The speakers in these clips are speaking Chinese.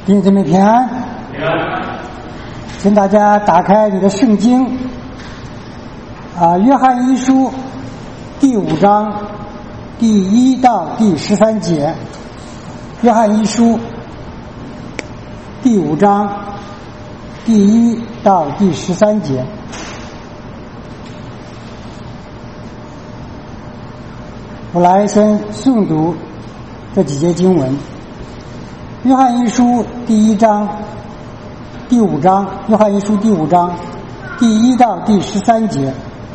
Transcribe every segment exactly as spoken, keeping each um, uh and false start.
弟兄姊妹平安。 平安。 请大家打开你的圣经啊，约翰一书第五章第一到第十三节。约翰一书第五章第一到第十三节。我来先诵读这几节经文。约翰一书第一章第五章，约翰一书第五章第一到第十三节。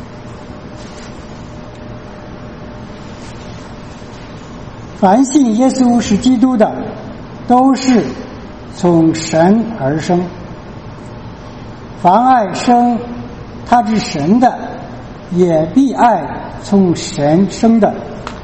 凡信耶稣是基督的，都是从神而生。凡爱生他之神的，也必爱从神生的。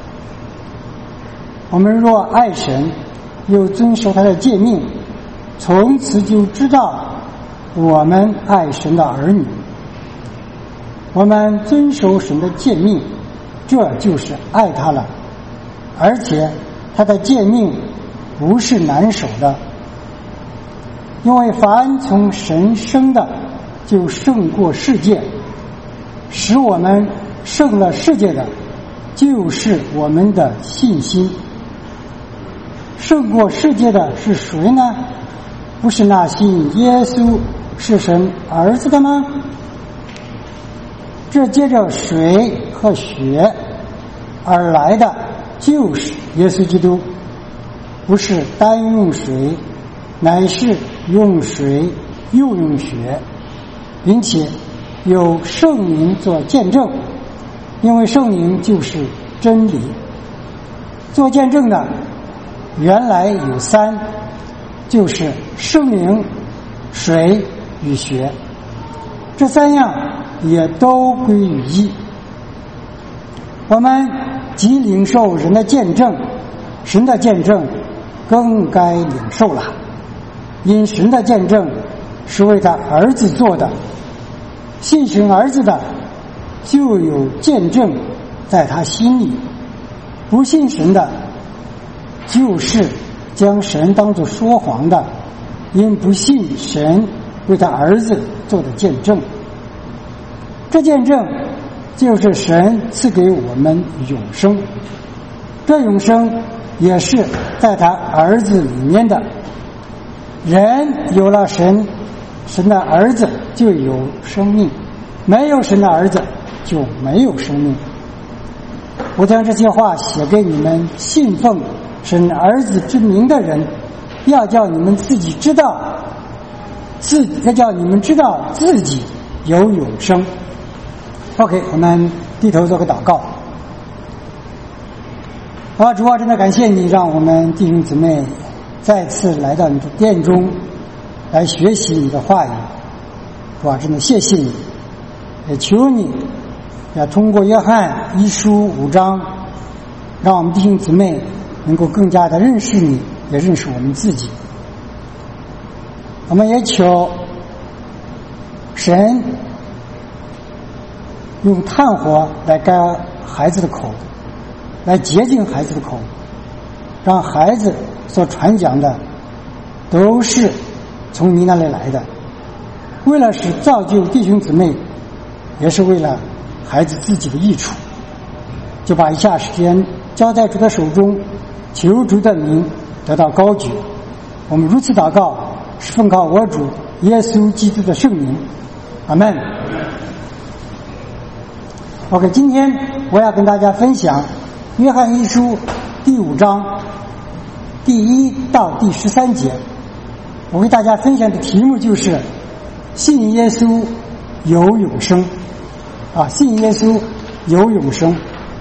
我们若爱神，又遵守他的诫命，从此就知道我们爱神的儿女。我们遵守神的诫命，这就是爱他了。而且他的诫命不是难守的，因为凡从神生的，就胜过世界。使我们胜了世界的，就是我们的信心。胜过世界的是谁呢？不是那信耶稣是神儿子的吗？这接着水和血而来的，就是耶稣基督，不是单用水，乃是用水又用血，并且有圣灵做见证，因为圣灵就是真理。做见证的原来有三，就是圣灵、水与血，这三样也都归于一。我们既领受人的见证，神的见证更该领受了，因神的见证是为他儿子做的，信神儿子的就有见证在他心里，不信神的就是将神当作说谎的，因不信神为他儿子做的见证。这见证就是神赐给我们永生，这永生也是在他儿子里面的。人有了神，神的儿子就有生命，没有神的儿子就没有生命。我将这些话写给你们信奉神儿子之名的人，要叫你们自己知道，自要叫你们知道自己有永生。OK， 我们低头做个祷告。啊，主啊，真的感谢你，让我们弟兄姊妹再次来到你的殿中来学习你的话语。主啊，真的谢谢你，也求你要通过约翰一书五章，让我们弟兄姊妹能够更加的认识你，也认识我们自己。我们也求神用炭火来盖孩子的口，来洁净孩子的口，让孩子所传讲的都是从你那里来的，为了使造就弟兄姊妹，也是为了孩子自己的益处。就把以下时间交在主的手中，求主的名得到高举。我们如此祷告，是奉靠我主耶稣基督的圣名，阿们。OK， 今天我要跟大家分享约翰一书第五章第一到第十三节。我为大家分享的题目就是信耶稣有永生啊，信耶稣有永生。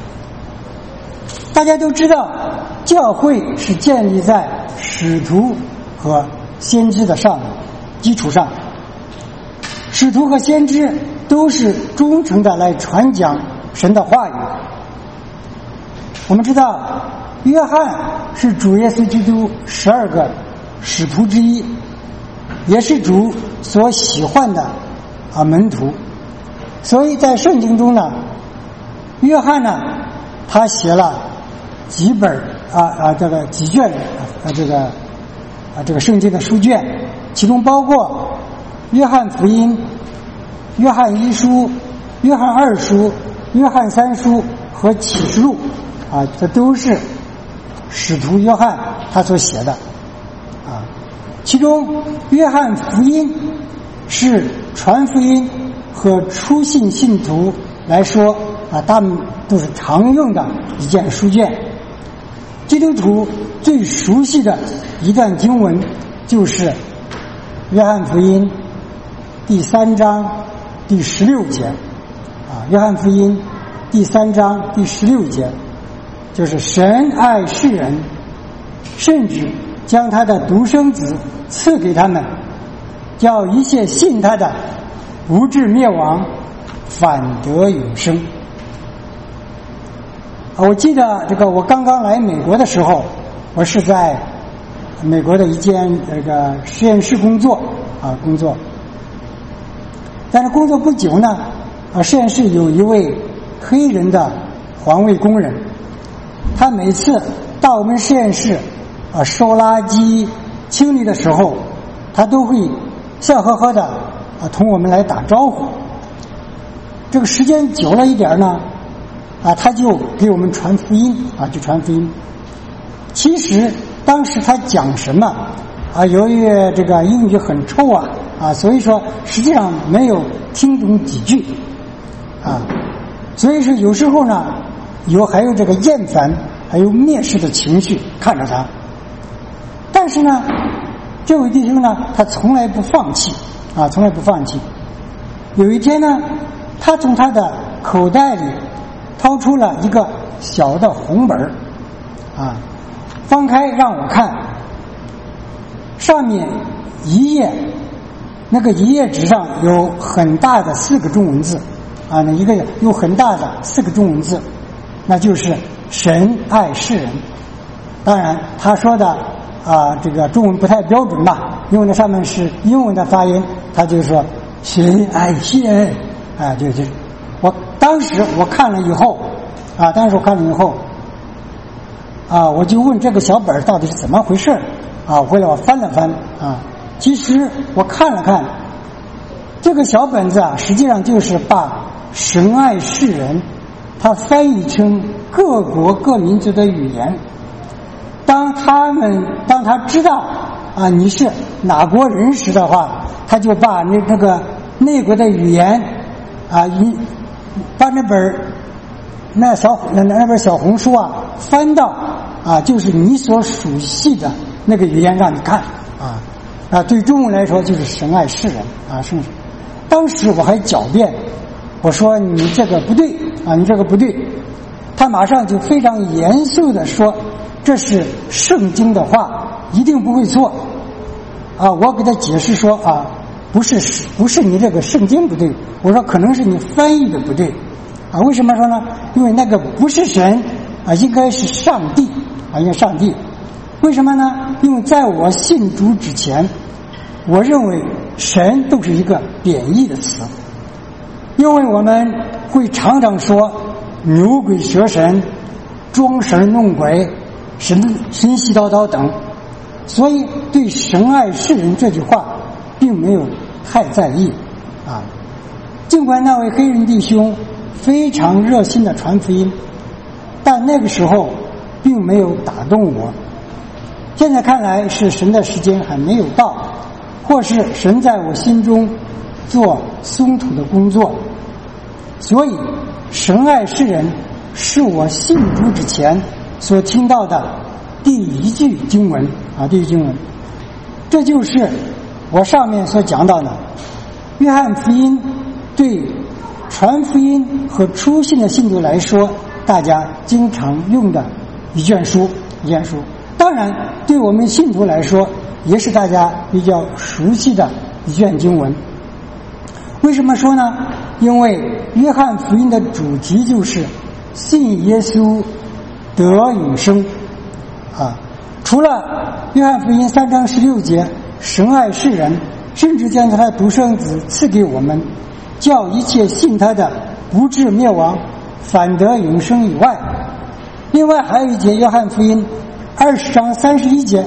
大家都知道，教会是建立在使徒和先知的上基础上，使徒和先知都是忠诚的来传讲神的话语。我们知道，约翰是主耶稣基督十二个使徒之一，也是主所喜欢的啊门徒。所以在圣经中呢，约翰呢，他写了几本啊啊这个几卷啊这个啊这个圣经的书卷，其中包括约翰福音、约翰一书、约翰二书、约翰三书和启示录啊，这都是使徒约翰他所写的啊。其中约翰福音是传福音和初信信徒来说啊，他们都是常用的一件书卷。基督徒最熟悉的一段经文就是约翰福音第三章第十六节啊，约翰福音第三章第十六节，就是神爱世人，甚至将他的独生子赐给他们，叫一切信他的不至灭亡，反得永生。我记得这个我刚刚来美国的时候，我是在美国的一间这个实验室工作啊工作，但是工作不久呢，啊实验室有一位黑人的环卫工人，他每次到我们实验室啊收垃圾清理的时候，他都会笑呵呵的啊同我们来打招呼。这个时间久了一点呢，啊他就给我们传福音啊就传福音。其实当时他讲什么啊，由于这个英语很臭啊啊，所以说实际上没有听懂几句啊，所以说有时候呢有还有这个厌烦还有蔑视的情绪看着他。但是呢这位弟兄呢他从来不放弃啊，从来不放弃。有一天呢，他从他的口袋里掏出了一个小的红本啊，翻开让我看，上面一页，那个一页纸上有很大的四个中文字啊，那一个有很大的四个中文字，那就是神爱世人。当然他说的啊这个中文不太标准吧，因为那上面是英文的发音，他就说神爱世人啊，就就我当时我看了以后啊，当时我看了以后啊，我就问这个小本到底是怎么回事啊？回来我翻了翻啊，其实我看了看，这个小本子啊，实际上就是把神爱世人，它翻译成各国各民族的语言。当他们当他知道啊你是哪国人时的话，他就把那那个那国的语言啊，一把那本那小那那本小红书啊翻到啊，就是你所熟悉的那个语言让你看啊啊，对中文来说就是神爱世人啊，是。当时我还狡辩，我说你这个不对啊，你这个不对。他马上就非常严肃的说，这是圣经的话，一定不会错啊。我给他解释说啊，不是不是你这个圣经不对，我说可能是你翻译的不对啊。为什么说呢？因为那个不是神啊，应该是上帝啊，应该上帝。为什么呢？因为在我信主之前，我认为神都是一个贬义的词，因为我们会常常说牛鬼蛇神、装神弄鬼、神神叨叨叨等，所以对神爱世人这句话并没有太在意啊。尽管那位黑人弟兄非常热心的传福音，但那个时候并没有打动我。现在看来是神的时间还没有到，或是神在我心中做松土的工作。所以神爱世人是我信主之前所听到的第一句经文啊，第一句经文。这就是我上面所讲到的约翰福音对传福音和初信的信徒来说大家经常用的一卷书一卷书。当然对我们信徒来说也是大家比较熟悉的一卷经文。为什么说呢？因为约翰福音的主题就是信耶稣得永生啊。除了约翰福音三章十六节神爱世人，甚至将他的独生子赐给我们，叫一切信他的不至灭亡，反得永生以外，另外还有一节约翰福音二十章三十一节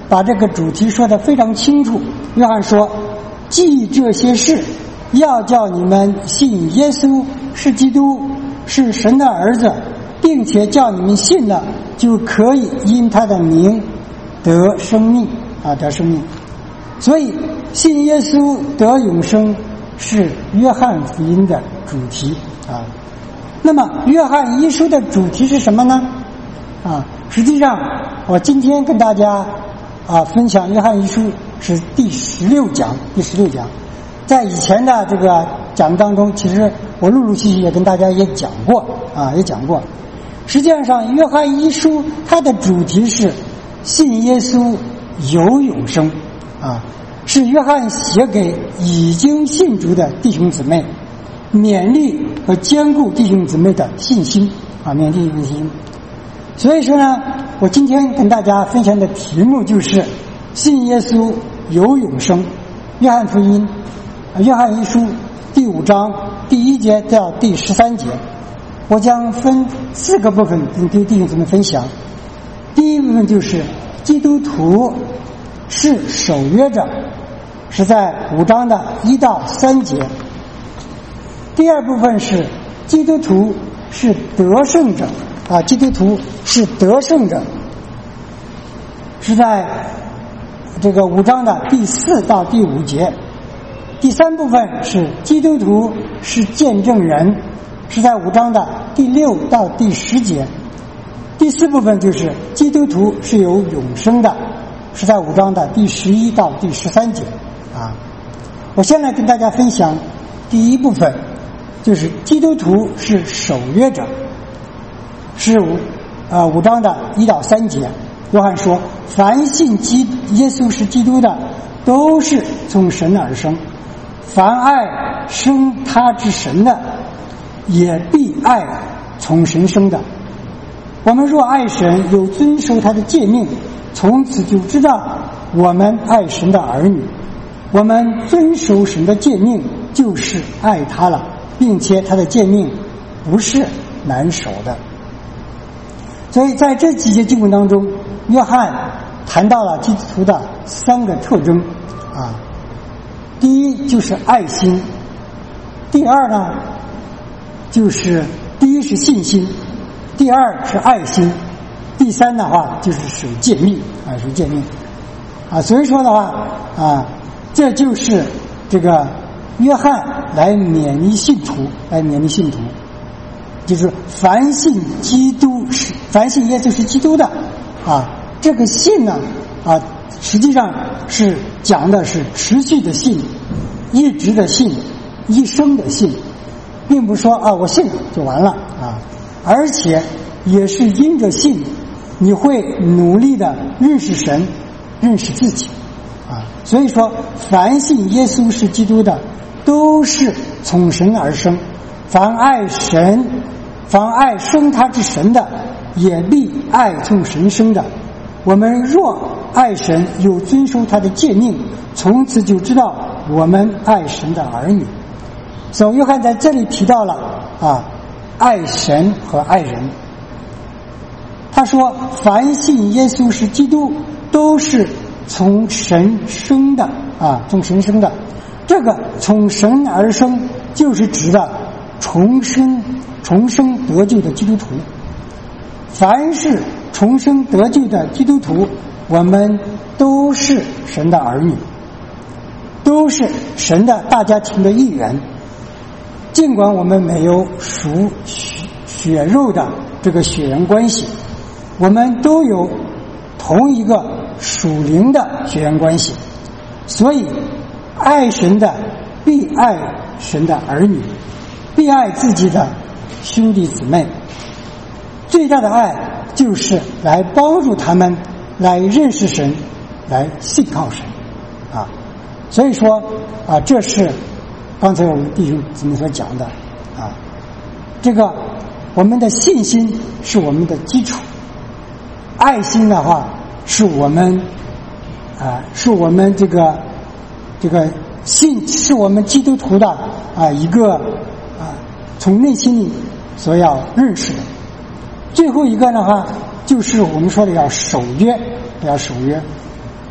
把这个主题说得非常清楚。约翰说，记这些事，要叫你们信耶稣是基督，是神的儿子，并且叫你们信了，就可以因他的名得生命啊，得生命。所以信耶稣得永生是约翰福音的主题啊。那么约翰一书的主题是什么呢？啊，实际上我今天跟大家啊分享约翰一书是第十六讲，第十六讲。在以前的这个讲当中，其实我陆陆续续也跟大家也讲过啊，也讲过。实际上，约翰一书它的主题是信耶稣有永生啊，是约翰写给已经信主的弟兄姊妹，勉励和坚固弟兄姊妹的信心啊，勉励信心。所以说呢，我今天跟大家分享的题目就是信耶稣有永生。约翰福音，约翰一书第五章第一节到第十三节，我将分四个部分跟弟兄姊妹分享。第一部分就是基督徒是守约者，是在五章的一到三节。第二部分是基督徒是得胜者啊，基督徒是得胜者，是在这个五章的第四到第五节。第三部分是基督徒是见证人，是在五章的第六到第十节。第四部分就是基督徒是有永生的，是在五章的第十一到第十三节啊。我先来跟大家分享第一部分，就是基督徒是守约者，是五呃五章的一到三节。约翰说，凡信基耶稣是基督的，都是从神而生，凡爱生他之神的，也必爱从神生的。我们若爱神，有遵守他的诫命，从此就知道我们爱神的儿女。我们遵守神的诫命，就是爱他了，并且他的诫命不是难守的。所以在这几节经文当中，约翰谈到了基督徒的三个特征啊。第一就是爱心，第二呢就是第一是信心，第二是爱心，第三的话就是守诫命啊，守诫命啊。所以说的话啊，这就是这个约翰来勉励信徒，来勉励信徒，就是凡信基督是凡信耶稣是基督的啊。这个信呢啊，实际上是讲的是持续的信，一直的信，一生的信，并不说啊我信就完了啊，而且也是因着信，你会努力的认识神，认识自己啊。所以说，凡信耶稣是基督的，都是从神而生；凡爱神，凡爱生他之神的，也必爱从神生的。我们若爱神，有遵守他的诫命，从此就知道我们爱神的儿女。所以约翰在这里提到了啊，爱神和爱人。他说，凡信耶稣是基督，都是从神生的啊，从神生的。这个从神而生，就是指的重生、重生得救的基督徒。凡是重生得救的基督徒，我们都是神的儿女，都是神的大家庭的一员。尽管我们没有属血肉的这个血缘关系，我们都有同一个属灵的血缘关系。所以爱神的必爱神的儿女，必爱自己的兄弟姊妹。最大的爱就是来帮助他们来认识神，来信靠神啊。所以说啊，这是刚才我们弟兄姊妹所讲的啊。这个我们的信心是我们的基础，爱心的话是我们啊，是我们这个这个信，是我们基督徒的啊一个啊从内心里所要认识的。最后一个的话，就是我们说的要守约，要守约。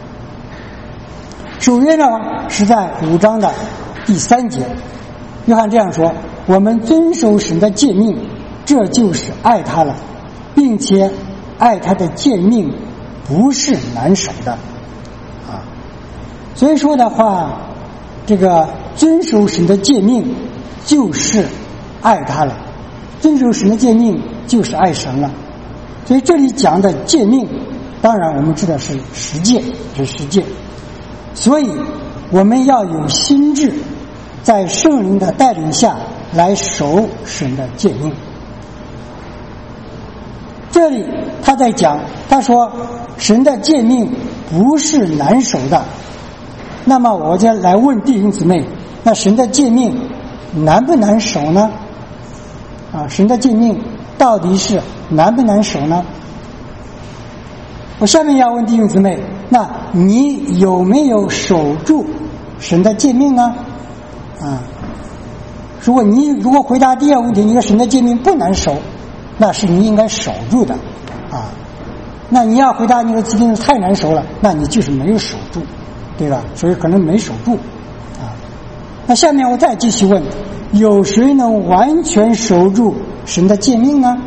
守约呢是在五章的第三节，约翰这样说：我们遵守神的诫命，这就是爱他了，并且爱他的诫命不是难守的啊。所以说的话，这个遵守神的诫命就是爱他了，遵守神的诫命就是爱神了。所以这里讲的诫命，当然我们知道是十诫，是十诫。所以我们要有心志，在圣灵的带领下来守神的诫命。这里他在讲，他说神的诫命不是难守的。那么我就来问弟兄姊妹，那神的诫命难不难守呢？啊，神的诫命到底是难不难守呢？我下面要问弟兄姊妹，那你有没有守住神的诫命呢？啊，如果你如果回答第二个问题，你说神的诫命不难守，那是你应该守住的啊。那你要回答你的诫命太难守了，那你就是没有守住，对吧？所以可能没守住啊。那下面我再继续问，有谁能完全守住神的诫命呢？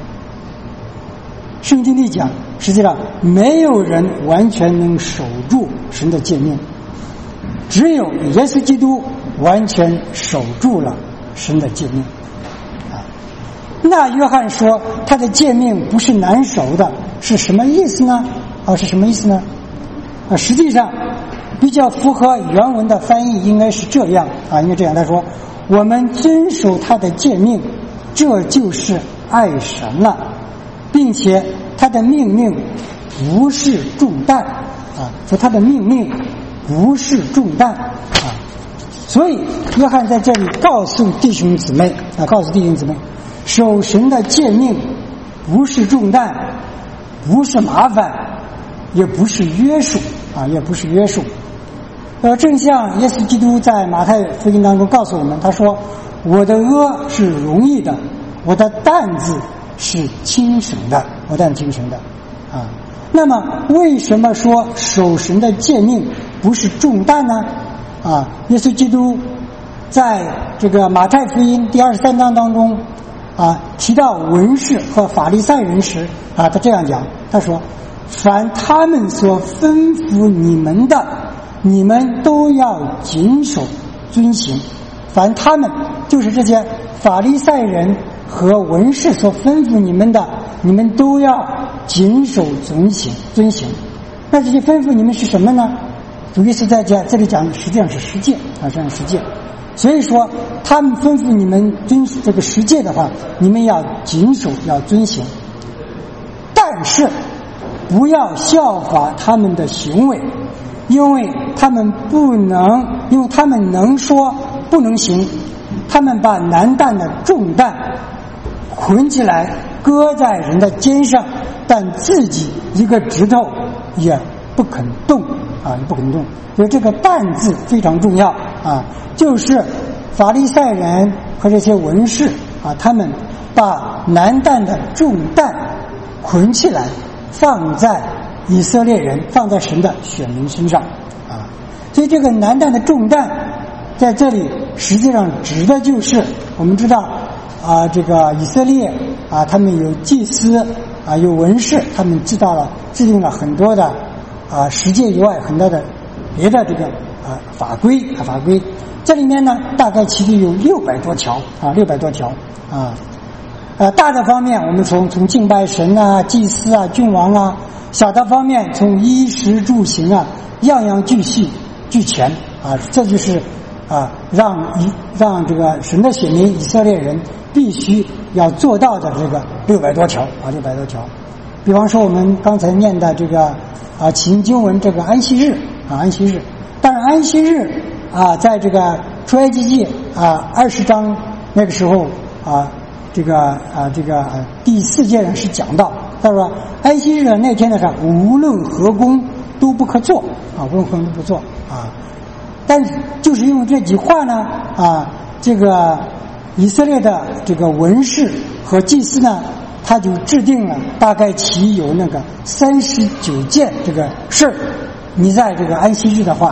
圣经里讲，实际上没有人完全能守住神的诫命，只有耶稣基督完全守住了神的诫命啊。那约翰说他的诫命不是难守的，是什么意思呢？啊，是什么意思呢？啊，实际上比较符合原文的翻译应该是这样啊，应该这样。他说我们遵守他的诫命，这就是爱神了，并且他的命令不是重担啊，说他的命令不是重担啊。所以约翰在这里告诉弟兄姊妹啊，告诉弟兄姊妹，守神的诫命不是重担，不是麻烦，也不是约束啊，也不是约束。呃，正像耶稣基督在马太福音当中告诉我们，他说：“我的軛是容易的，我的担子是轻省的，我担子轻省的。”啊，那么为什么说守神的诫命不是重担呢？啊，耶稣基督在这个马太福音第二十三章当中啊提到文士和法利赛人时啊，他这样讲，他说：“凡他们所吩咐你们的，你们都要谨守遵行。凡他们就是这些法利赛人和文士所吩咐你们的，你们都要谨守遵行遵行。那这些吩咐你们是什么呢？主耶稣在讲这里讲，实际上是十诫啊，这样十诫。所以说，他们吩咐你们遵这个十诫的话，你们要谨守，要遵行。但是不要效法他们的行为，因为他们不能，因为他们能说不能行，他们把难担的重担捆起来搁在人的肩上，但自己一个指头也不肯动啊，也不肯动。所以这个担字非常重要啊，就是法利赛人和这些文士啊，他们把难担的重担捆起来放在以色列人，放在神的选民身上啊。所以这个难担的重担在这里实际上指的就是我们知道啊，这个以色列啊，他们有祭司啊，有文士，他们知道了制定了很多的啊十诫以外很多的别的这个啊法规啊法规。这里面呢，大概其实有六百多条啊，六百多条啊。呃，大的方面我们从从敬拜神啊、祭司啊、君王啊；小的方面从衣食住行啊，样样俱细俱全啊。这就是啊，让一让这个神的选民以色列人必须要做到的这个六百多条啊，六百多条。比方说我们刚才念的这个啊启示经文这个安息日啊，安息日。当然安息日啊，在这个出埃及记啊二十章那个时候啊。这个啊，这个、啊、第四节人是讲到，他说安息日的那天的时候，无论何工都不可做啊，无论何工都不做啊。但是就是因为这句话呢啊，这个以色列的这个文士和祭司呢，他就制定了大概其有那个三十九件这个事儿。你在这个安息日的话，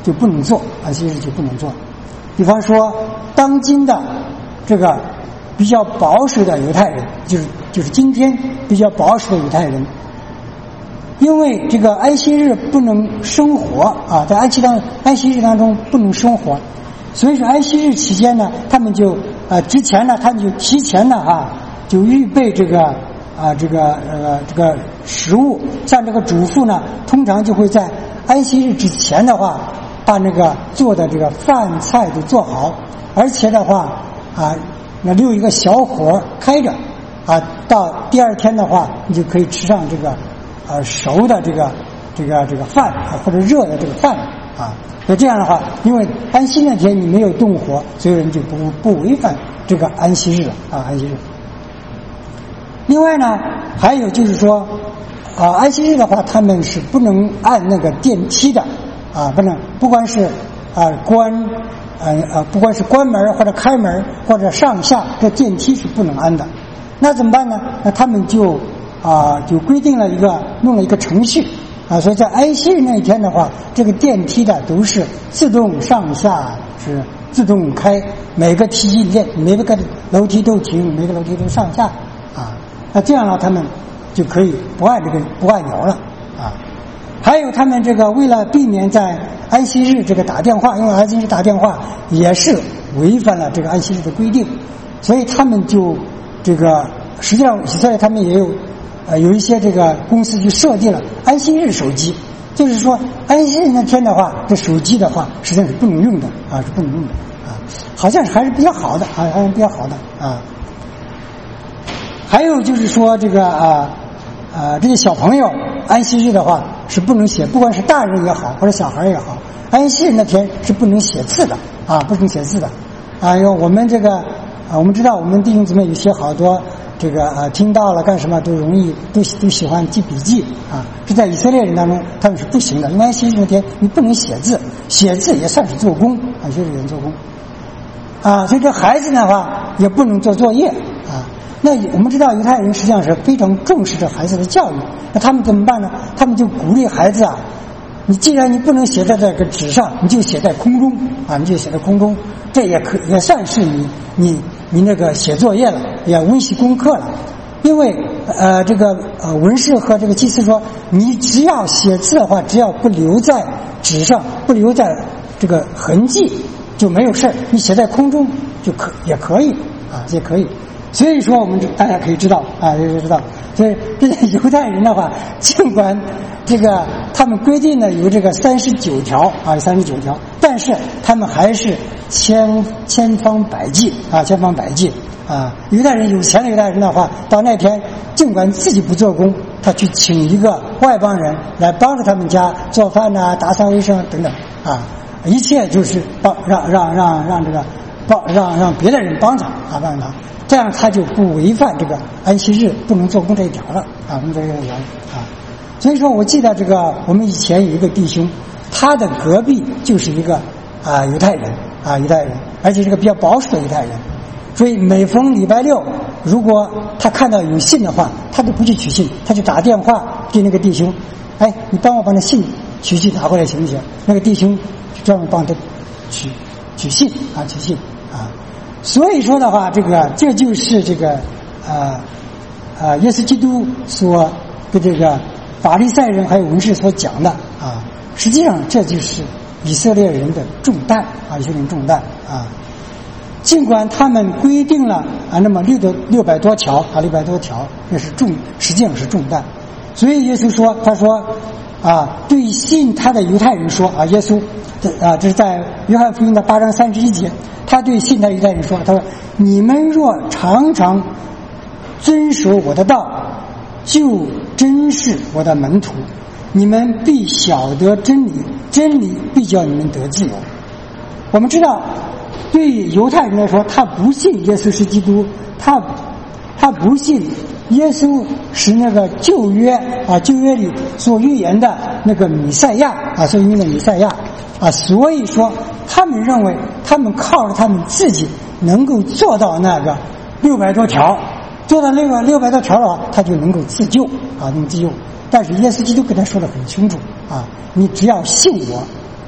就不能做，安息日就不能做。比方说，当今的这个比较保守的犹太人，就是就是今天比较保守的犹太人，因为这个安息日不能生活啊，在安息当安息日当中不能生活，所以说安息日期间呢，他们就呃之前呢，他们就提前呢啊，就预备这个啊这个呃这个食物，像这个主妇呢，通常就会在安息日之前的话，把那个做的这个饭菜都做好，而且的话啊，那留一个小火开着啊，到第二天的话，你就可以吃上这个呃熟的这个这个这个饭啊，或者热的这个饭啊。那这样的话，因为安息那天你没有动火，所以人就不不违反这个安息日了啊，安息日。另外呢，还有就是说，啊，安息日的话，他们是不能按那个电梯的啊，不能，不管是啊关，呃呃，不管是关门或者开门或者上下，这电梯是不能按的。那怎么办呢？那他们就啊就规定了一个弄了一个程序啊，所以在安息日那一天的话，这个电梯的都是自动上下，是自动开，每个梯级电每个楼梯都停，每个楼梯都上下啊。那这样呢，他们就可以不按这个不按钮了啊。还有他们这个为了避免在安息日这个打电话，因为安息日打电话也是违反了这个安息日的规定，所以他们就这个实际上以色列他们也有呃有一些这个公司就设定了安息日手机，就是说安息日那天的话，这手机的话实际上是不能用的啊，是不能用的啊，好像还是比较好的啊，还是比较好的啊。还有就是说这个啊啊这些小朋友安息日的话是不能写，不管是大人也好或者小孩也好，安息日那天是不能写字的啊，不能写字的啊。因为我们这个啊，我们知道我们弟兄姊妹有些好多这个啊听到了干什么都容易都都喜欢记笔记啊，是在以色列人当中他们是不行的，因为安息日那天你不能写字，写字也算是做工啊，就是人做工啊，所以这孩子的话也不能做作业啊。那我们知道犹太人实际上是非常重视这孩子的教育，那他们怎么办呢？他们就鼓励孩子啊，你既然你不能写在这个纸上，你就写在空中啊，你就写在空中，这也可也算是你你你那个写作业了，也温习功课了。因为呃这个呃文士和这个祭司说，你只要写字的话，只要不留在纸上，不留在这个痕迹就没有事儿，你写在空中就可也可以啊，也可以。所以说我们大家可以知道啊，也知道，所以这些犹太人的话，尽管这个他们规定呢有这个三十九条啊，三十九条，但是他们还是千千方百计啊，千方百计啊。犹太人有钱的犹太人的话，到那天尽管自己不做工，他去请一个外邦人来帮助他们家做饭呐、打扫卫生等等啊，一切就是帮让让让让这个帮让让别的人帮他啊，帮他。这样他就不违反这个安息日不能做工这一条了啊，不能做这一条啊。所以说我记得这个我们以前有一个弟兄，他的隔壁就是一个啊犹太人啊犹太人，而且是个比较保守的犹太人，所以每逢礼拜六，如果他看到有信的话，他都不去取信，他就打电话给那个弟兄，哎，你帮我把那信取去打回来行不行？那个弟兄专门帮他取取信啊取信啊。所以说的话，这个这就是这个呃呃耶稣基督所跟这个法利赛人还有文士所讲的啊，实际上这就是以色列人的重担啊，以色列人重担啊。尽管他们规定了啊，那么六的六百多条啊，六百多条，那是重，实际上是重担。所以耶稣说，他说啊，对信他的犹太人说啊，耶稣啊，这是在约翰福音的八章三十一节。他对信他犹太人说，他说你们若常常遵守我的道，就真是我的门徒，你们必晓得真理，真理必叫你们得自由。我们知道对犹太人来说，他不信耶稣是基督，他他不信耶稣是那个旧约啊旧约里所预言的那个弥赛亚啊所预言的弥赛亚啊，所以说他们认为他们靠着他们自己能够做到那个六百多条，做到那个六百多条的话，他就能够自救啊，能自救。但是耶稣基督跟他说的很清楚啊，你只要信我，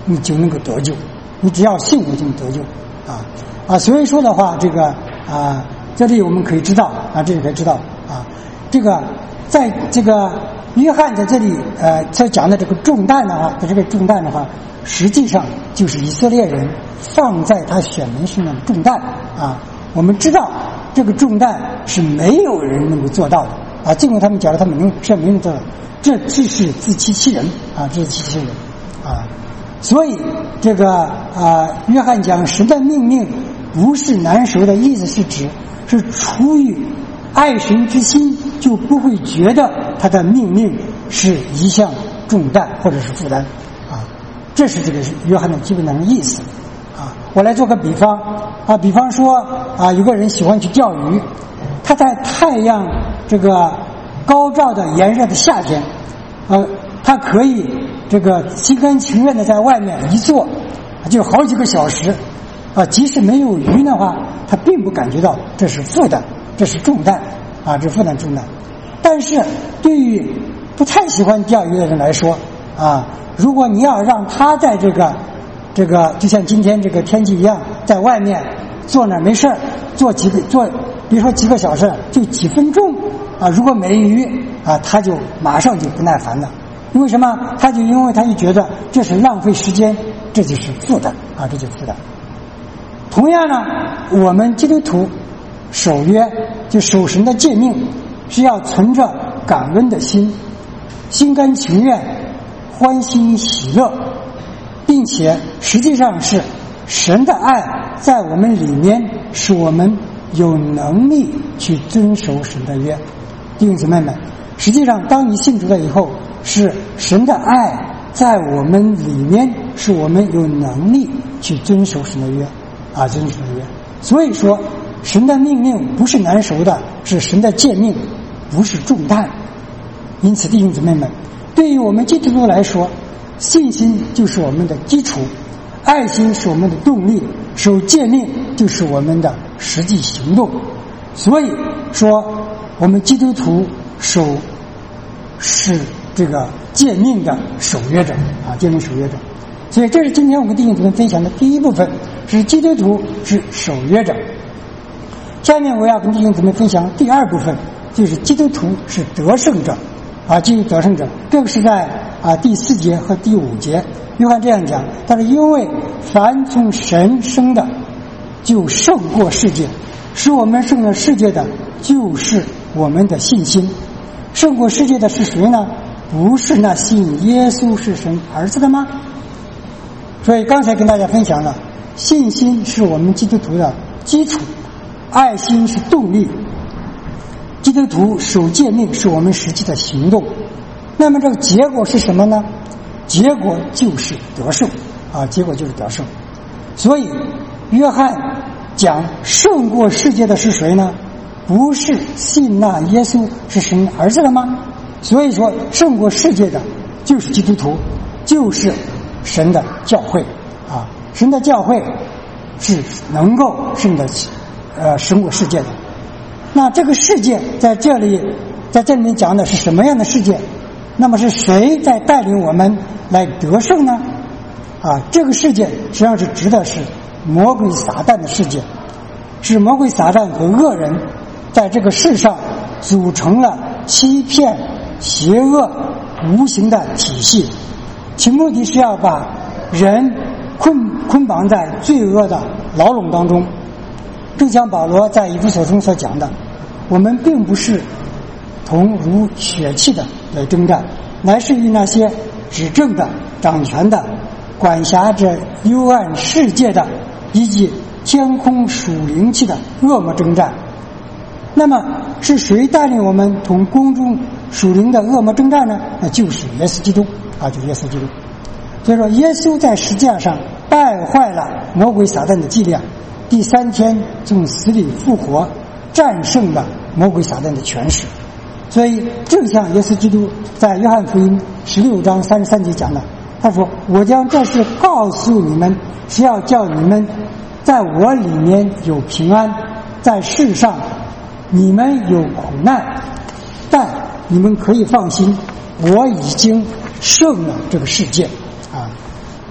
你就能够得救，你只要信我就能得救啊啊！所以说的话，这个啊，这里我们可以知道啊，这里可以知道啊，这个在这个约翰在这里呃所讲的这个重担的话，这个重担的话，实际上就是以色列人放在他选民身上的重担啊。我们知道这个重担是没有人能够做到的啊，尽管他们讲了他们能是没人做到，这只是自欺欺人啊，这是自欺欺人啊。所以这个啊，约翰讲神的命令不是难受的意思是指是出于爱神之心，就不会觉得他的命令是一项重担或者是负担啊，这是这个约翰的基本的意思啊。我来做个比方啊，比方说啊，有个人喜欢去钓鱼，他在太阳这个高照的炎热的夏天，呃，他可以这个心甘情愿的在外面一坐，就好几个小时啊，即使没有鱼的话，他并不感觉到这是负担，这是重担啊，这是负担重担。但是对于不太喜欢钓鱼的人来说啊，如果你要让他在这个这个就像今天这个天气一样，在外面坐那没事儿，坐几个坐，比如说几个小时，就几分钟啊，如果没鱼啊，他就马上就不耐烦了。为什么？他就因为他就觉得这是浪费时间，这就是负担啊，这就是负担。同样呢，我们基督徒守约，就守神的诫命，是要存着感恩的心，心甘情愿，欢欣喜乐，并且实际上是神的爱在我们里面，使我们有能力去遵守神的约。弟兄姊妹们，实际上当你信主了以后，是神的爱在我们里面，使我们有能力去遵守神的约啊，遵守神的约。所以说神的命令不是难守的，是神的诫命，不是重担。因此弟兄姊妹们，对于我们基督徒来说，信心就是我们的基础，爱心是我们的动力，守诫命就是我们的实际行动。所以说我们基督徒守是这个诫命的守约者啊，诫命守约者。所以这是今天我们弟兄姊妹分享的第一部分，是基督徒是守约者。下面我要跟弟兄姊妹分享第二部分，就是基督徒是得胜者啊，基督得胜者。这个是在啊第四节和第五节，约翰这样讲，他说因为凡从神生的就胜过世界，使我们胜过世界的就是我们的信心。胜过世界的是谁呢？不是那信耶稣是神儿子的吗？所以刚才跟大家分享了，信心是我们基督徒的基础，爱心是动力，基督徒守诫命是我们实际的行动。那么这个结果是什么呢？结果就是得胜啊，结果就是得胜。所以约翰讲胜过世界的是谁呢？不是信那耶稣是神儿子的吗？所以说胜过世界的就是基督徒，就是神的教会啊，神的教会是能够胜得起呃胜过世界的。那这个世界在这里在这里面讲的是什么样的世界？那么是谁在带领我们来得胜呢？啊，这个世界实际上是指的是魔鬼撒旦的世界，是魔鬼撒旦和恶人在这个世上组成了欺骗、邪恶、无形的体系，其目的是要把人捆捆绑在罪恶的牢笼当中。正像保罗在以弗所中所讲的，我们并不是同如血气的来征战，乃是与那些执政的、掌权的、管辖着幽暗世界的以及天空属灵气的恶魔征战。那么是谁带领我们同宫中属灵的恶魔征战呢？那就是耶稣基督啊，就是耶稣基督。所以说耶稣在十字架上败坏了魔鬼撒旦的伎俩，第三天从死里复活，战胜了魔鬼撒旦的权势。所以正像耶稣基督在约翰福音十六章三十三节讲的，他说我将这事告诉你们，是要叫你们在我里面有平安，在世上你们有苦难，但你们可以放心，我已经胜了这个世界啊。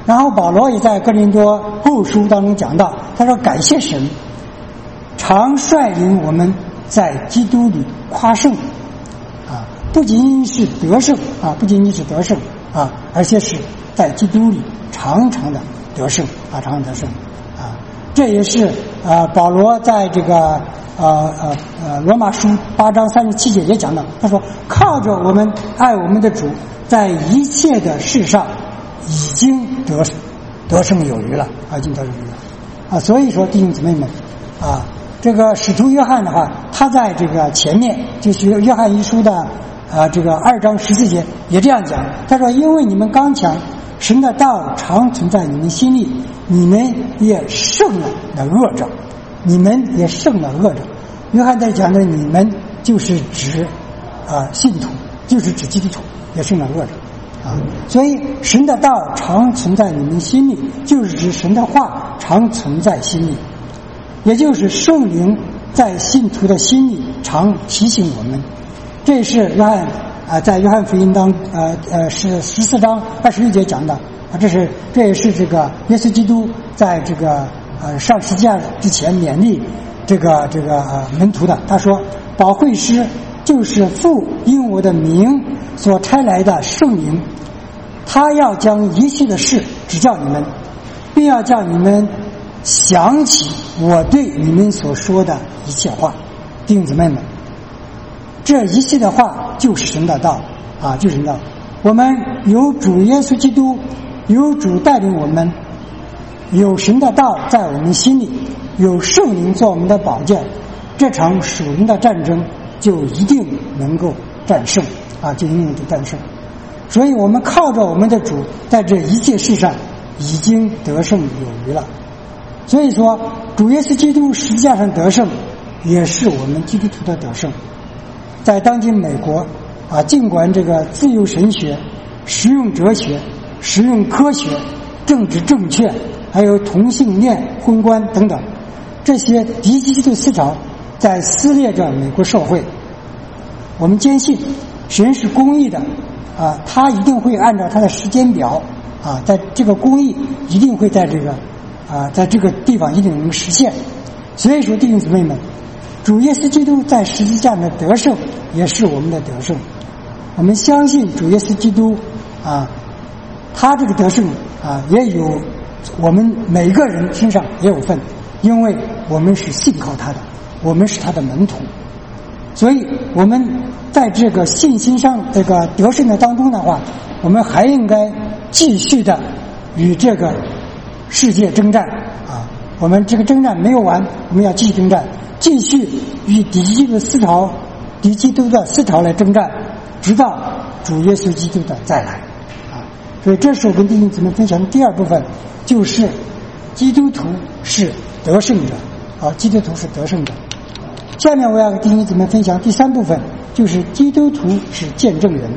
然后保罗也在哥林多后书当中讲到，他说感谢神常率领我们在基督里夸胜啊，不仅仅是得胜啊，不仅仅是得胜啊，而且是在基督里常常的得胜啊，常常得胜啊。这也是呃保罗在这个呃呃呃罗马书八章三十七节也讲到，他说靠着我们爱我们的主，在一切的事上已经得得胜有余了啊，已经得胜有余了啊。所以说弟兄姊妹们啊，这个使徒约翰的话，他在这个前面就是约翰一书的啊这个二章十四节也这样讲，他说因为你们刚强，神的道常存在你们心里，你们也胜了那恶者，你们也胜了恶者。约翰在讲的你们就是指啊信徒，就是指基督徒，也胜了恶者啊。所以神的道常存在你们心里，就是指神的话常存在心里，也就是圣灵在信徒的心里常提醒我们。这是约翰啊，在约翰福音当呃呃是十四章二十六节讲的啊，这是这也是这个耶稣基督在这个呃上十字架之前勉励这个这个呃门徒的。他说：“保惠师就是父因我的名所差来的圣灵，他要将一切的事指教你们，并要叫你们想起我对你们所说的一切话。”弟兄姊妹们，这一切的话就是神的道啊，就是神的道。我们有主耶稣基督，有主带领我们，有神的道在我们心里，有圣灵做我们的宝剑，这场属灵的战争就一定能够战胜啊，就一定能够战胜。所以我们靠着我们的主，在这一切事上已经得胜有余了。所以说，主耶稣基督实际上得胜，也是我们基督徒的得胜。在当今美国啊，尽管这个自由神学、实用哲学、实用科学、政治正确，还有同性恋、婚关等等这些敌基督思潮在撕裂着美国社会，我们坚信神是公义的啊，他一定会按照他的时间表啊，在这个公义一定会在这个啊，在这个地方一定能实现。所以说，弟兄姊妹们，主耶稣基督在十字架上的得胜也是我们的得胜。我们相信主耶稣基督啊，他这个得胜啊，也有我们每个人身上也有份，因为我们是信靠他的，我们是他的门徒。所以我们在这个信心上这个得胜的当中的话，我们还应该继续的与这个世界征战啊。我们这个征战没有完，我们要继续征战，继续与敌基督的思潮、敌基督的思潮来征战，直到主耶稣基督的再来啊。所以这是我跟弟兄姊妹分享的第二部分，就是基督徒是得胜者啊，基督徒是得胜者。下面我要跟弟兄姊妹分享第三部分，就是基督徒是见证人。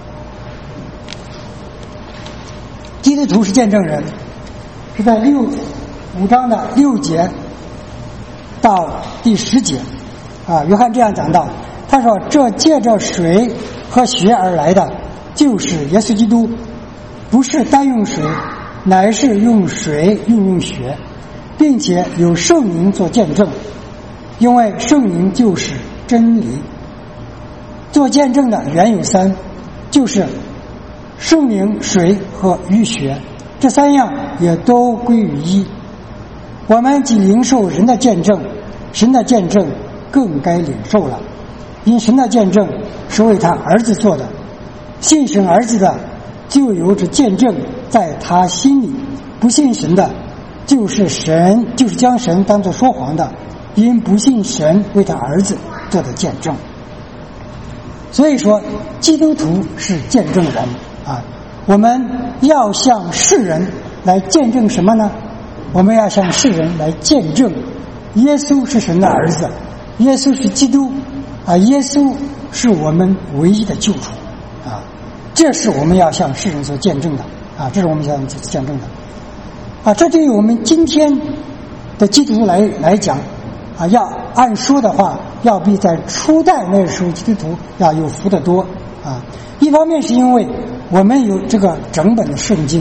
基督徒是见证人，是在六五章的六节到第十节啊，约翰这样讲到，他说：“这借着水和血而来的，就是耶稣基督，不是单用水，乃是用水又用血，并且有圣灵做见证。因为圣灵就是真理。做见证的原有三，就是圣灵、水和与血，这三样也都归于一。我们既领受人的见证，神的见证更该领受了，因神的见证是为他儿子做的，信神儿子的就有这见证在他心里，不信神的就是神就是将神当作说谎的，因不信神为他儿子做的见证。所以说基督徒是见证人啊，我们要向世人来见证什么呢？我们要向世人来见证耶稣是神的儿子，耶稣是基督啊，耶稣是我们唯一的救主啊，这是我们要向世人所见证的啊，这是我们要见证的啊。这对于我们今天的基督徒来来讲啊，要按说的话，要比在初代那时候基督徒要有福得多啊。一方面是因为我们有这个整本的圣经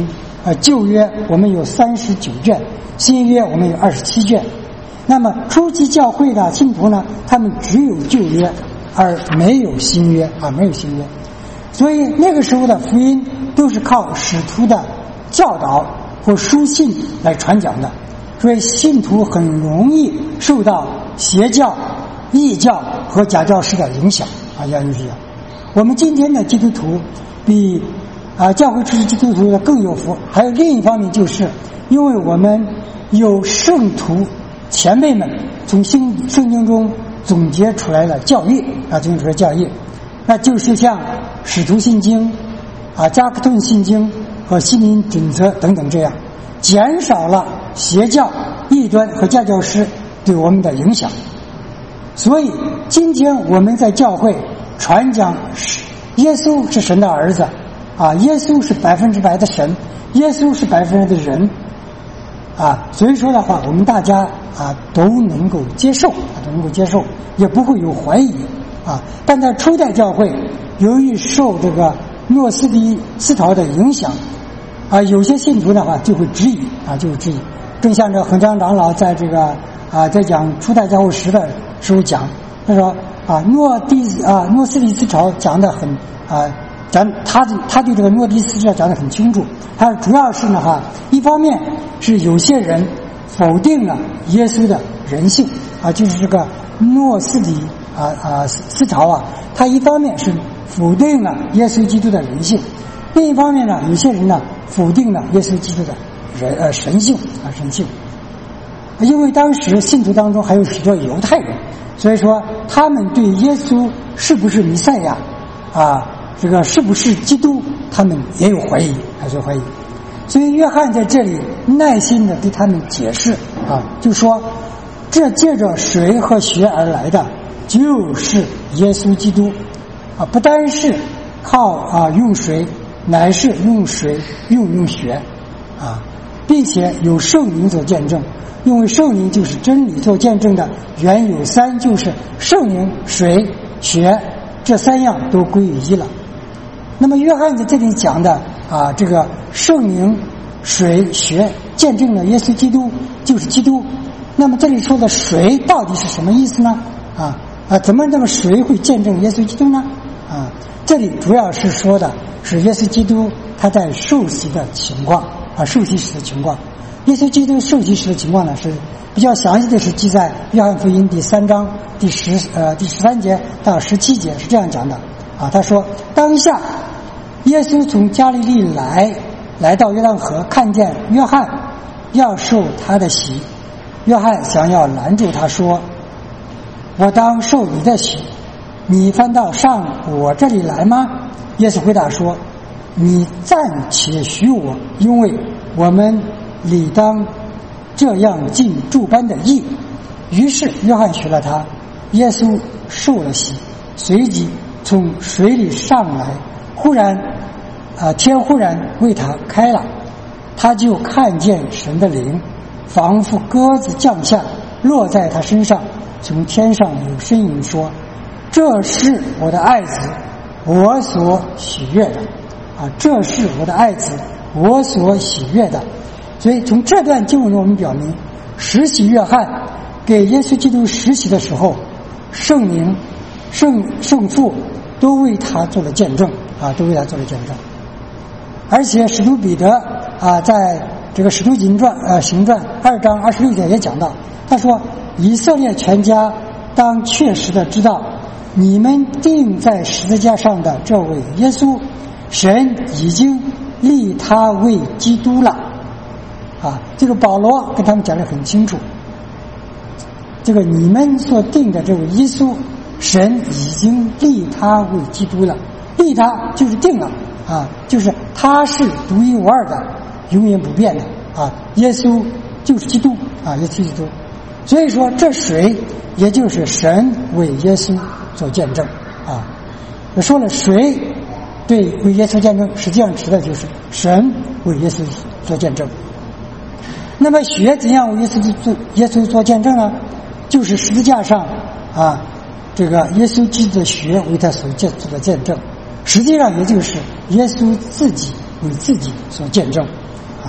呃，旧约我们有三十九卷，新约我们有二十七卷。那么初期教会的信徒呢，他们只有旧约，而没有新约啊，没有新约。所以那个时候的福音都是靠使徒的教导或书信来传讲的，所以信徒很容易受到邪教、异教和假教师的影响啊，要就是这样。我们今天的基督徒比啊教会初期基督徒的更有福，还有另一方面就是因为我们有圣徒前辈们从圣圣经中总结出来的教义啊，总结出来教义，那就是像使徒信经啊、加克顿信经和心灵准则等等，这样减少了邪教、异端和假教师对我们的影响。所以今天我们在教会传讲耶稣是神的儿子啊，耶稣是百分之百的神，耶稣是百分之百的人啊，所以说的话，我们大家啊都能够接受，啊都能够接受，也不会有怀疑啊。但在初代教会，由于受这个诺斯底思潮的影响啊，有些信徒的话就会质疑啊，就会质疑。正像这恒昌长老在这个啊在讲初代教会史的时候讲，他说啊诺底啊诺斯底思潮讲得很啊。讲他他对这个诺底思潮讲得很清楚，他主要是呢哈，一方面是有些人否定了耶稣的人性啊，就是这个诺斯底啊啊思潮啊，他一方面是否定了耶稣基督的人性，另一方面呢，有些人呢否定了耶稣基督的人呃神性啊神性，因为当时信徒当中还有许多犹太人，所以说他们对耶稣是不是弥赛亚啊？这个是不是基督，他们也有怀疑，还是怀疑。所以约翰在这里耐心的对他们解释啊，就说这借着水和血而来的就是耶稣基督啊，不单是靠啊用水，乃是用水用用血啊，并且有圣灵做见证，因为圣灵就是真理做见证的原有三，就是圣灵、水、血这三样都归于一了。那么约翰在这里讲的啊，这个圣灵、水、血见证了耶稣基督就是基督。那么这里说的水到底是什么意思呢？啊啊，怎么这么水会见证耶稣基督呢？啊，这里主要是说的是耶稣基督他在受洗的情况啊，受洗时的情况。耶稣基督受洗时的情况呢，是比较详细的是记在约翰福音第三章第十呃第十三节到十七节，是这样讲的啊。他说，当下耶稣从加利利来，来到约旦河，看见约翰要受他的洗，约翰想要拦住他说：“我当受你的洗，你反倒上我这里来吗？”耶稣回答说：“你暂且许我，因为我们理当这样尽诸般的义。”于是约翰许了他，耶稣受了洗，随即从水里上来，忽然啊，天忽然为他开了，他就看见神的灵仿佛鸽子降下，落在他身上。从天上有声音说：“这是我的爱子，我所喜悦的。”啊，这是我的爱子，我所喜悦的。所以从这段经文中，我们表明，施洗约翰给耶稣基督施洗的时候，圣灵、圣圣父都为他做了见证啊，都为他做了见证。而且使徒彼得啊，在这个使徒行传呃行传二章二十六节也讲到，他说：“以色列全家当确实的知道，你们钉在十字架上的这位耶稣，神已经立他为基督了。”啊，这个保罗跟他们讲得很清楚，这个你们所定的这位耶稣，神已经立他为基督了。立他就是定了啊，就是他是独一无二的，永远不变的啊。耶稣就是基督啊，耶稣基督。所以说，这水也就是神为耶稣做见证啊。我说了，水对为耶稣见证，实际上指的就是神为耶稣做见证。那么血怎样为耶稣做耶稣做见证呢？就是十字架上啊，这个耶稣基督的血为他所见做的见证，实际上也就是耶稣自己为自己所见证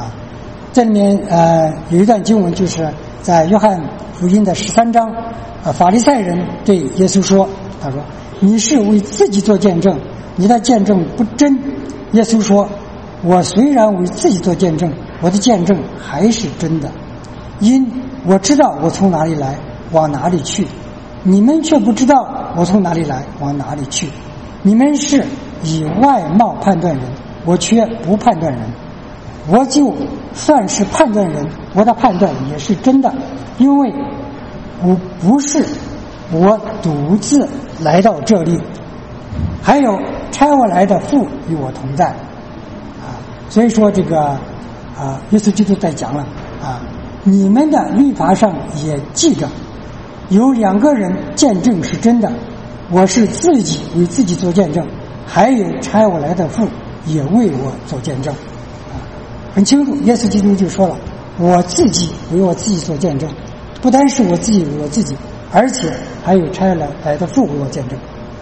这里面呃有一段经文，就是在约翰福音的十三章，呃法利赛人对耶稣说，他说你是为自己做见证，你的见证不真。耶稣说，我虽然为自己做见证，我的见证还是真的，因我知道我从哪里来，往哪里去，你们却不知道我从哪里来，往哪里去。你们是以外貌判断人，我却不判断人。我就算是判断人，我的判断也是真的，因为我不是我独自来到这里，还有差我来的父与我同在啊。所以说这个啊，耶稣基督在讲了啊，你们的律法上也记着，有两个人见证是真的，我是自己为自己做见证，还有差我来的父也为我做见证啊。很清楚，耶稣基督就说了，我自己为我自己做见证，不单是我自己为我自己，而且还有差来来的父为我见证。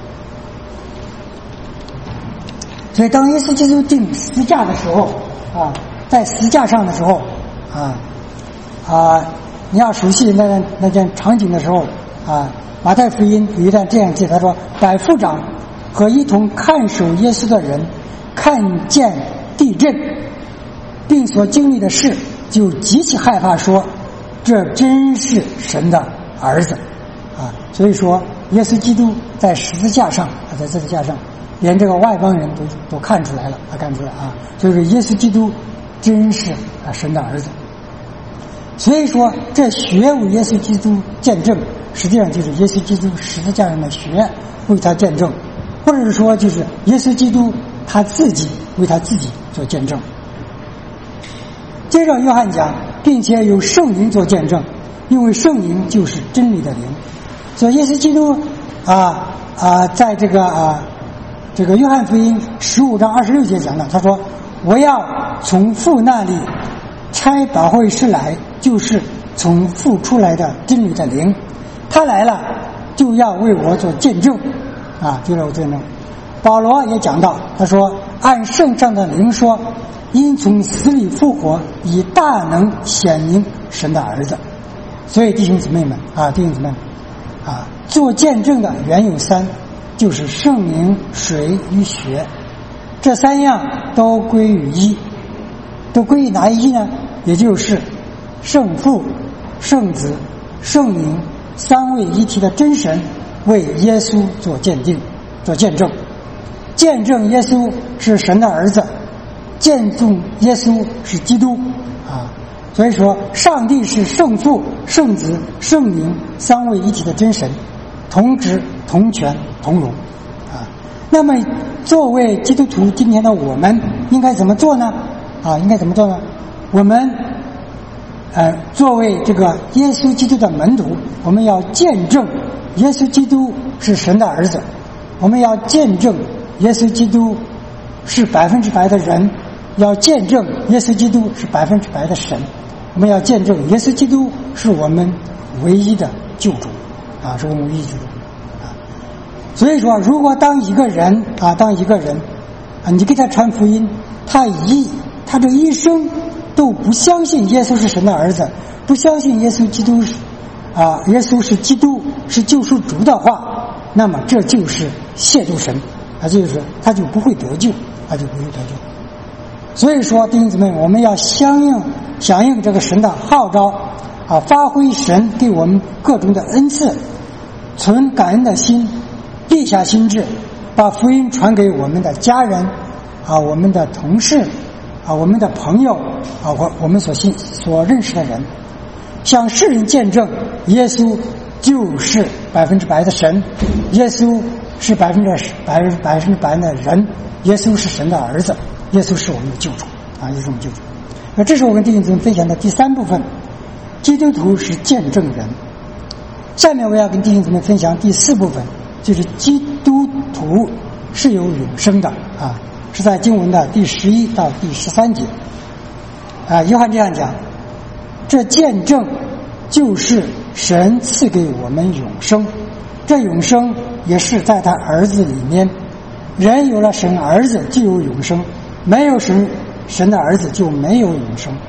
所以当耶稣基督定十字架的时候啊，在十字架上的时候啊啊，你要熟悉那件那件场景的时候啊，马太福音有一段这样记，他说，百夫长和一同看守耶稣的人看见地震并所经历的事，就极其害怕，说这真是神的儿子啊。所以说耶稣基督在十字架上啊，在十字架上连这个外邦人都都看出来了，他看出来啊，就是耶稣基督真是啊神的儿子。所以说这血为耶稣基督见证，实际上就是耶稣基督十字架上的血为他见证，或者是说就是耶稣基督他自己为他自己做见证。接着约翰讲，并且有圣灵做见证，因为圣灵就是真理的灵。所以耶稣基督啊啊，在这个啊这个约翰福音十五章二十六节讲的，他说，我要从父那里差保惠师来，就是从父出来的真理的灵，他来了就要为我做见证啊，就让我见证。保罗也讲到，他说，按圣上的灵说，因从死里复活，以大能显明神的儿子。所以弟兄姊妹们啊，弟兄姊妹们啊，做见证的原有三，就是圣灵、水与血，这三样都归于一，都归于哪一呢？也就是圣父、圣子、圣灵三位一体的真神为耶稣做鉴定、做见证，见证耶稣是神的儿子，见证耶稣是基督啊。所以说，上帝是圣父、圣子、圣灵三位一体的真神，同职、同权、同荣啊。那么，作为基督徒，今天的我们应该怎么做呢？啊，应该怎么做呢？我们呃，作为这个耶稣基督的门徒，我们要见证耶稣基督是神的儿子，我们要见证耶稣基督是百分之百的人，要见证耶稣基督是百分之百的神，我们要见证耶稣基督是我们唯一的救主啊，是我们唯一救主啊。所以说，如果当一个人啊，当一个人啊，你给他传福音，他一他这一生都不相信耶稣是神的儿子，不相信耶稣基督是啊，耶稣是基督是救赎主的话，那么这就是亵渎神啊，就是他就不会得救，他就不会得救。所以说，弟兄姊妹，我们要相应响应这个神的号召啊，发挥神给我们各种的恩赐，存感恩的心，立下心志，把福音传给我们的家人啊，我们的同事啊，我们的朋友啊，我我们所信所认识的人，向世人见证耶稣就是百分之百的神，耶稣是百分之百百分之百的人，耶稣是神的儿子，耶稣是我们的救主啊，耶稣是我们救主。那这是我跟弟兄姊妹分享的第三部分，基督徒是见证人。下面我要跟弟兄姊妹分享第四部分，就是基督徒是有永生的啊，是在经文的第十一到第十三节啊。约翰这样讲，这见证就是神赐给我们永生，这永生也是在他儿子里面，人有了神儿子就有永生，没有神神的儿子就没有永生。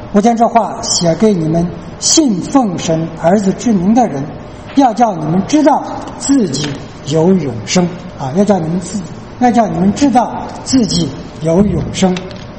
我将这话写给你们信奉神儿子之名的人，要叫你们知道自己有永生啊！要叫你们自己，要叫你们知道自己有永生。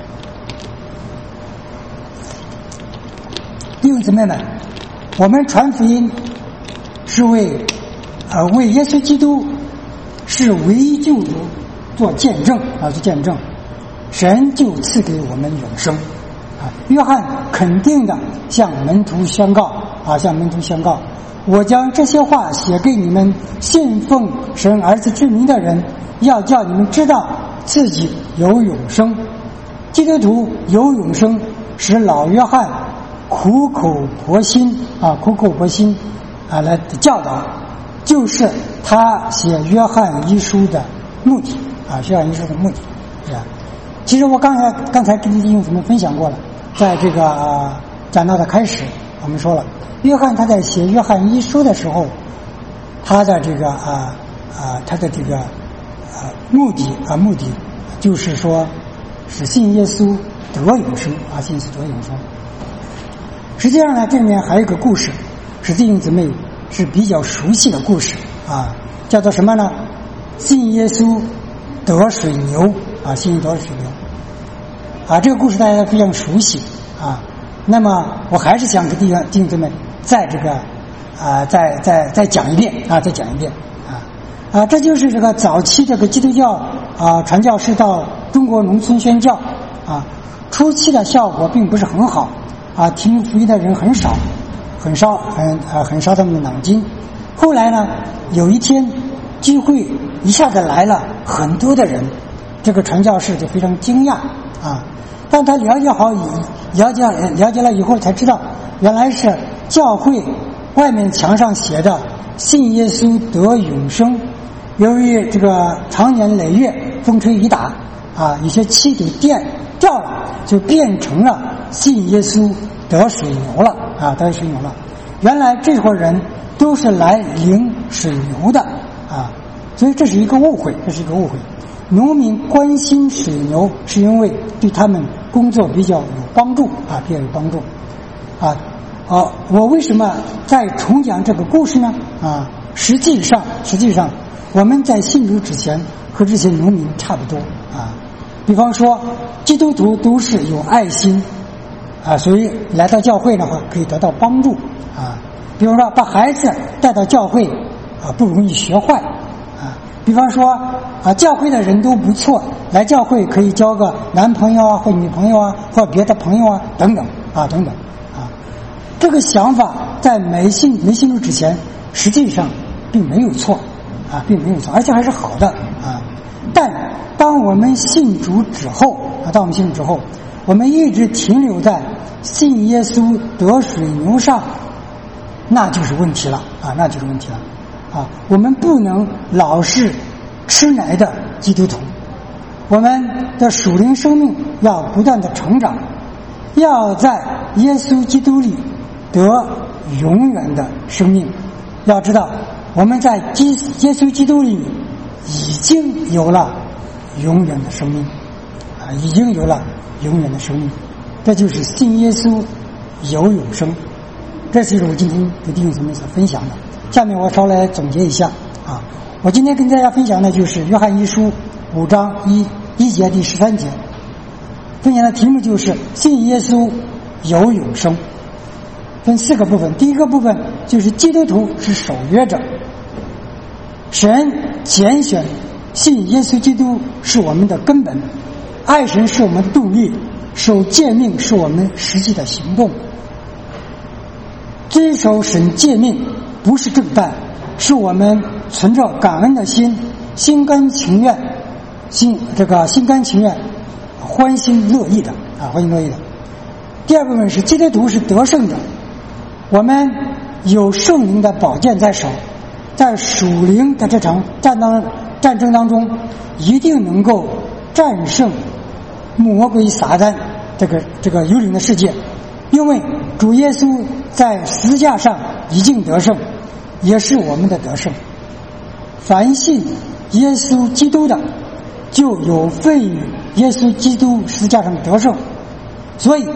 弟兄姊妹们，我们传福音是为呃为耶稣基督是唯一救主做见证啊，做见证，神就赐给我们永生啊。约翰肯定的向门徒宣告啊，向门徒宣告，我将这些话写给你们信奉神儿子之名的人，要叫你们知道自己有永生。基督徒有永生，使老约翰苦口婆心啊，苦口婆心啊来教导，就是他写约翰一书的目的啊，约翰一书的目的，是吧？其实我刚才刚才跟弟兄姊妹分享过了，在这个、呃、讲到的开始，我们说了，约翰他在写约翰一书的时候，他的这个啊啊他的这个啊目的啊目的就是说，使信耶稣得永生啊，信耶稣得永生。实际上呢，这里面还有一个故事，是弟兄姊妹是比较熟悉的故事啊，叫做什么呢？信耶稣得水牛啊，信耶稣得水牛啊，这个故事大家非常熟悉啊。那么我还是想给弟兄弟兄姊妹再这个啊，再再再讲一遍啊，再讲一遍啊啊，这就是这个早期这个基督教啊传教士到中国农村宣教啊，初期的效果并不是很好。啊，听福音的人很少，很少，很啊，很少他们的脑筋。后来呢，有一天聚会一下子来了很多的人，这个传教士就非常惊讶啊。但他了解好以了解了解了以后，才知道原来是教会外面墙上写着“信耶稣得永生”。由于这个长年累月风吹雨打啊，有些漆给电掉了，就变成了信耶稣得水牛了啊，得水牛了。原来这伙人都是来领水牛的啊，所以这是一个误会，这是一个误会。农民关心水牛，是因为对他们工作比较有帮助啊，比较有帮助啊。啊，我为什么再重讲这个故事呢？啊，实际上，实际上我们在信主之前和这些农民差不多啊。比方说，基督徒都是有爱心啊，所以来到教会的话可以得到帮助啊。比方说，把孩子带到教会啊，不容易学坏啊。比方说啊，教会的人都不错，来教会可以交个男朋友啊，或女朋友啊，或别的朋友啊，等等啊，等等啊。这个想法在没信没信主之前，实际上并没有错啊，并没有错，而且还是好的啊。但当我们信主之后啊，当我们信主之后，我们一直停留在信耶稣得水牛上，那就是问题了啊，那就是问题了啊！我们不能老是吃奶的基督徒，我们的属灵生命要不断的成长，要在耶稣基督里得永远的生命。要知道，我们在基耶稣基督里已经有了永远的生命啊，已经有了永远的生命，这就是信耶稣有永生。这是我今天给弟兄姊妹所分享的。下面我稍来总结一下啊，我今天跟大家分享的就是约翰一书五章一一节第十三节，分享的题目就是信耶稣有永生，分四个部分。第一个部分就是基督徒是守约者，神拣选信耶稣基督是我们的根本，爱神是我们的动力，守诫命是我们实际的行动。遵守神诫命不是正担，是我们存着感恩的心，心甘情愿，心这个心甘情愿，欢欣乐意的啊，欢欣乐意的。第二部分是基督徒是得胜者，我们有圣灵的宝剑在手，在属灵的这场战当战争当中，一定能够战胜魔鬼撒旦这个这个幽灵的世界，因为主耶稣在十字架上已经得胜，也是我们的得胜。凡信耶稣基督的，就有份于耶稣基督十字架上得胜。所以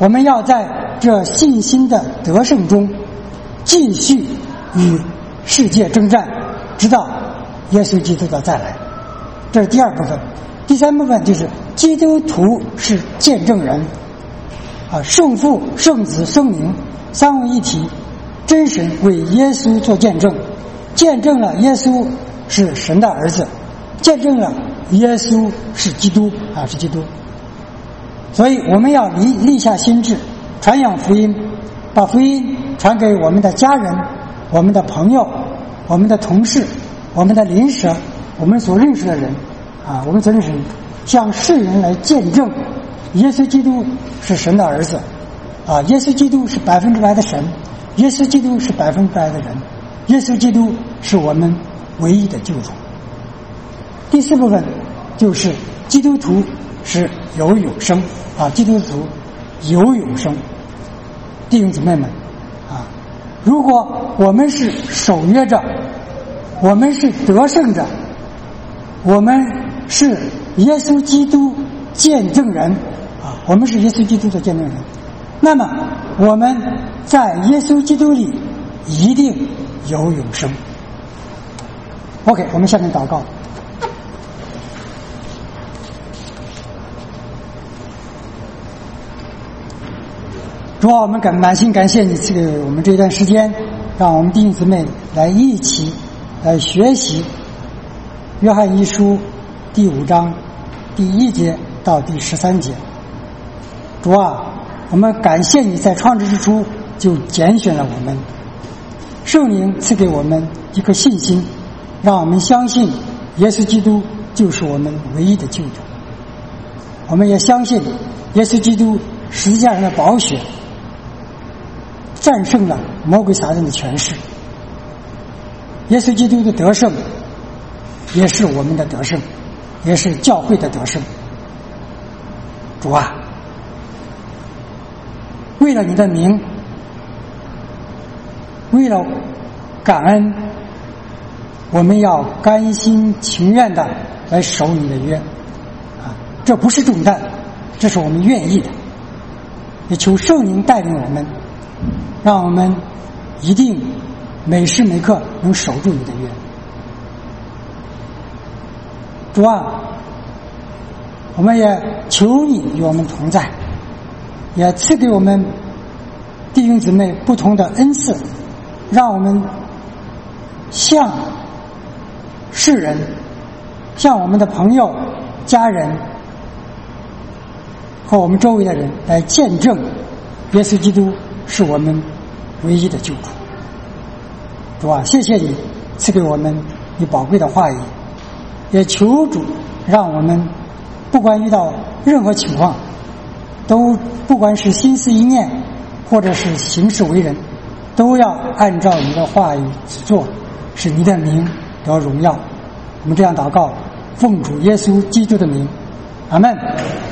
我们要在这信心的得胜中继续与世界征战，直到耶稣基督的再来。这是第二部分。第三部分就是基督徒是见证人啊，圣父、圣子、圣灵三位一体真神为耶稣做见证，见证了耶稣是神的儿子，见证了耶稣是基督啊，是基督。所以我们要立立下心志，传扬福音，把福音传给我们的家人、我们的朋友、我们的同事、我们的邻舍、我们所认识的人啊，我们所认识的人，向世人来见证耶稣基督是神的儿子啊，耶稣基督是百分之百的神，耶稣基督是百分之百的人，耶稣基督是我们唯一的救主。第四部分就是基督徒是有永生啊，基督徒有永生。弟兄姊妹们啊，如果我们是守约者，我们是得胜者，我们是耶稣基督见证人啊，我们是耶稣基督的见证人，那么我们在耶稣基督里一定有永生。 OK， 我们下面祷告。主啊，我们感满心感谢你赐给我们这段时间，让我们弟兄姊妹来一起来学习约翰一书第五章第一节到第十三节。主啊，我们感谢你在创世之初就拣选了我们，圣灵赐给我们一个信心，让我们相信耶稣基督就是我们唯一的救主。我们也相信耶稣基督十字架上的宝血战胜了魔鬼撒旦的权势，耶稣基督的得胜也是我们的得胜，也是教会的得胜。主啊，为了你的名，为了感恩，我们要甘心情愿的来守你的约啊，这不是重担，这是我们愿意的。也求圣灵带领我们，让我们一定每时每刻能守住你的约。主啊，我们也求你与我们同在，也赐给我们弟兄姊妹不同的恩赐，让我们向世人，向我们的朋友、家人和我们周围的人来见证耶稣基督是我们唯一的救主。主啊，谢谢你赐给我们你宝贵的话语，也求主让我们不管遇到任何情况，都不管是心思意念或者是行事为人，都要按照你的话语做，使你的名得荣耀。我们这样祷告，奉主耶稣基督的名，阿们。